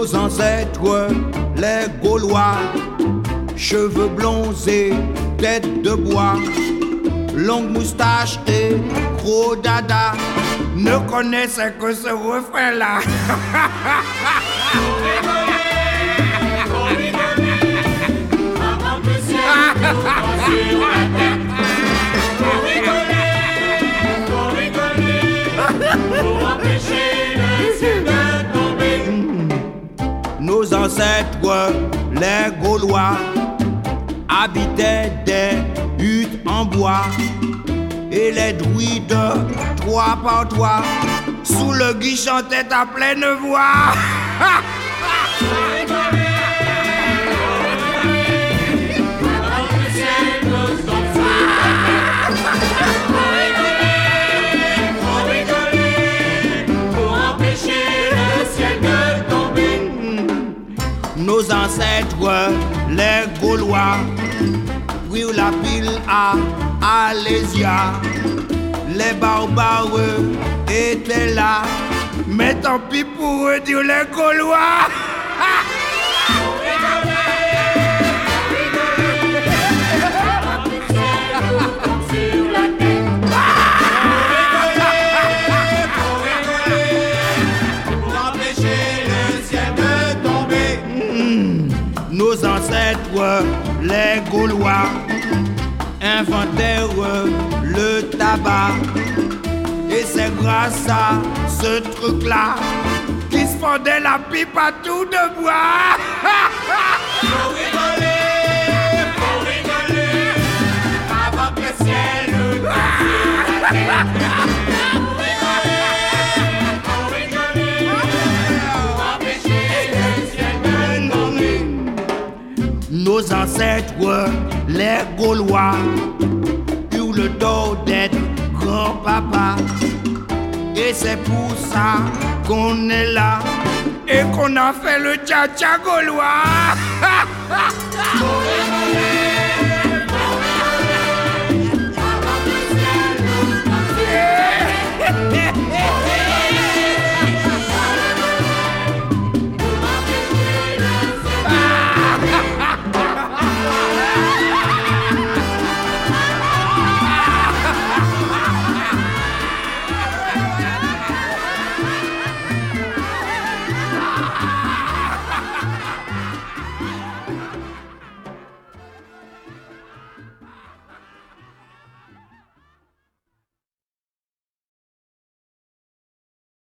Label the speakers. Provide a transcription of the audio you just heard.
Speaker 1: Nos ancêtres, les Gaulois, cheveux blonds et tête de bois, longue moustache et gros dada, ne connaissaient que ce refrain-là. Nos ancêtres, les Gaulois, habitaient des huttes en bois et les druides, 3 par 3, sous le gui chantaient à pleine voix. Nos ancêtres, les Gaulois, prirent la pile à Alésia. Les barbares étaient là, mais tant pis pour eux, dire les Gaulois. Nos ancêtres, les Gaulois, inventèrent le tabac. Et c'est grâce à ce truc-là qu'ils se fendaient la pipe à tout de bois. Faut rigoler, avant que le ciel nous donne la tête. Nos ancêtres, les Gaulois, eurent le dos d'être grand-papa. Et c'est pour ça qu'on est là et qu'on a fait le tcha-tcha gaulois.